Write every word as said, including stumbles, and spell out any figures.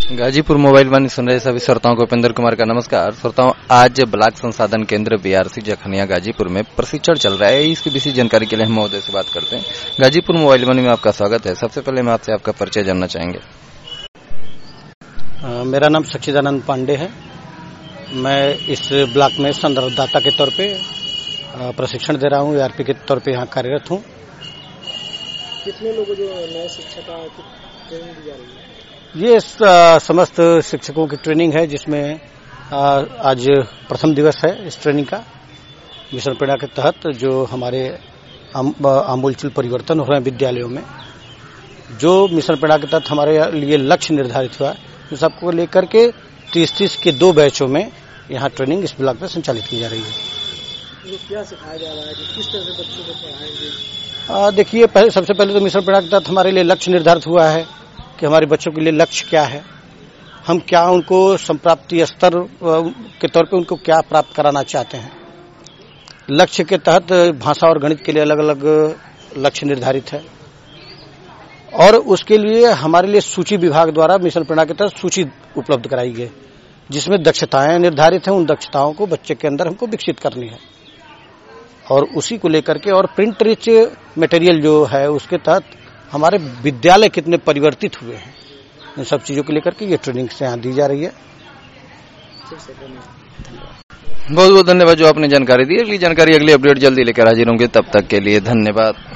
Ghazipur mobile वाणी सुन रहे सभी श्रोताओं को उपेंद्र कुमार का नमस्कार। श्रोताओं, आज ब्लॉक संसाधन केंद्र बीआरसी जखनिया गाजीपुर में प्रशिक्षण चल रहा है। इसकी विशेष जानकारी के लिए हम महोदय से बात करते हैं। गाजीपुर मोबाइल वाणी में आपका स्वागत है। सबसे पहले मैं आपसे आपका परिचय जानना चाहेंगे। आ, मेरा नाम सच्चिदानंद पांडे है। मैं इस ब्लॉक में संदर्भदाता के तौर पे प्रशिक्षण दे रहा हूँ। ईआरपी के तौर पे यहाँ कार्यरत हूँ। कितने लोगों जो नए शिक्षक ट्रेनिंग दी जा रही है? ये समस्त शिक्षकों की ट्रेनिंग है, जिसमें आज प्रथम दिवस है इस ट्रेनिंग का। मिशन प्रेरणा के तहत जो हमारे आमूलचूल परिवर्तन हो रहे हैं विद्यालयों में, जो मिशन प्रेरणा के तहत हमारे लिए लक्ष्य निर्धारित हुआ है, उन सबको लेकर के तीस तीस के दो बैचों में यहाँ ट्रेनिंग इस ब्लॉक में संचालित की जा रही है। तो क्या सिखाया जा रहा है, किस तरह से बच्चों को पढ़ाएंगे? देखिए, पहले सबसे पहले तो मिशन प्रेरणा के तहत हमारे लिए लक्ष्य निर्धारित हुआ है कि हमारे बच्चों के लिए लक्ष्य क्या है, हम क्या उनको संप्राप्ति स्तर के तौर पे उनको क्या प्राप्त कराना चाहते हैं। लक्ष्य के तहत भाषा और गणित के लिए अलग अलग लक्ष्य निर्धारित है, और उसके लिए हमारे लिए सूची विभाग द्वारा मिशन प्रेरणा के तहत सूची उपलब्ध कराई गई, जिसमें दक्षताएं निर्धारित हैं। उन दक्षताओं को बच्चे के अंदर हमको विकसित करनी है, और उसी को लेकर के और प्रिंट रिच मटेरियल जो है उसके तहत हमारे विद्यालय कितने परिवर्तित हुए हैं, इन सब चीजों को लेकर के ये ट्रेनिंग से यहाँ दी जा रही है। बहुत बहुत धन्यवाद जो आपने जानकारी दी। अगली जानकारी अगली अपडेट जल्दी लेकर हाजिर होंगे। तब तक के लिए धन्यवाद।